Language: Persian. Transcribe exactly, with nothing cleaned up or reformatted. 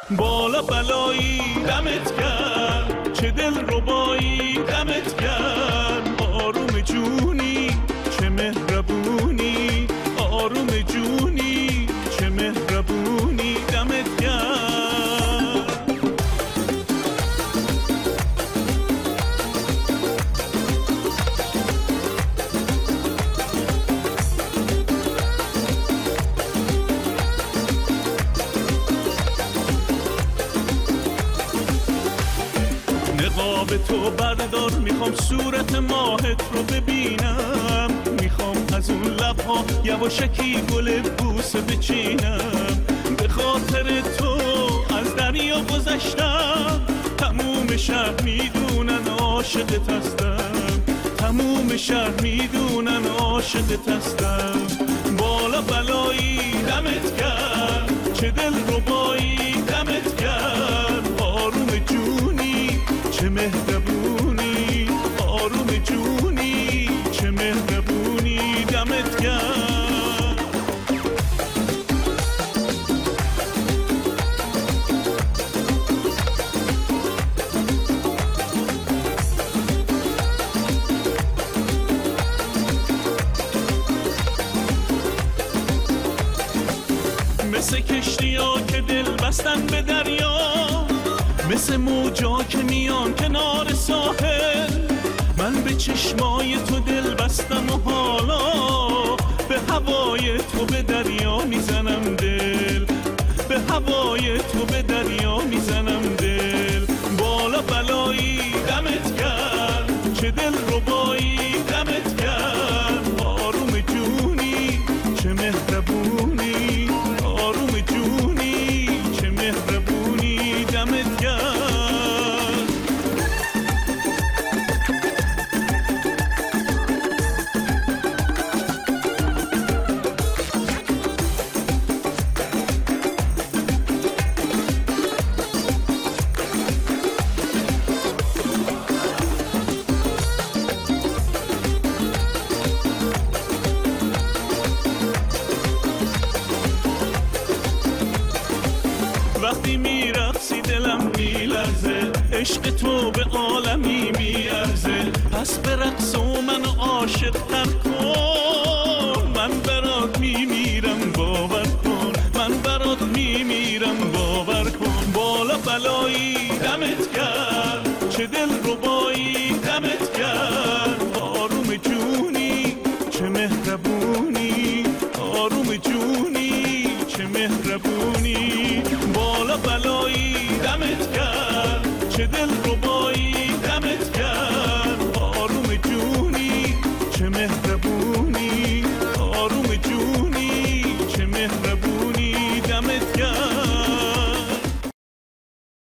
بالا بلایی دمت گرم، چه دل ربایی دمت گرم. آروم جونی چه مهربونی، آروم جونی چه مهربونی دمت گرم. نقاب تو بردار، میخوام صورت ماهت رو ببینم، میخوام از اون لبها یواشکی گل بوسه بچینم. به خاطر تو از دریا گذشتم، تموم شهر میدونن عاشقت هستم، تموم شهر میدونن عاشقت هستم. بالا بلایی دمت گرم، چه دل ربایی دمت گرم. آروم جونی چه مهربونی، آروم جونی چه مهربونی دمت گرم. مثل کشتی ها که دل بستن به دریا، مثل موجا که میان کنار ساحل. من به چشمای تو دل بستم و حالا به هوای تو به دریا میزنم دل، به هوای تو به دریا میزنم دل. بالا بلایی دمت گرم، چه دل ربایی دمت گرم. آروم جونی چه مهربونی، آروم جونی چه مهربونی دمت گرم. وقتی میرقصی دلم میلرزه، عشق تو به عالمی میارزه. پس به رقص و منو عاشق تر کن، من برات میمیرم باور کن، من برات میمیرم باور کن. بالا بلایی دمت گرم، چه دل ربایی دمت گرم. آروم جونی چه مهربونی، آروم جونی چه مهربونی. بالا بلایی دمت گرم، چه دل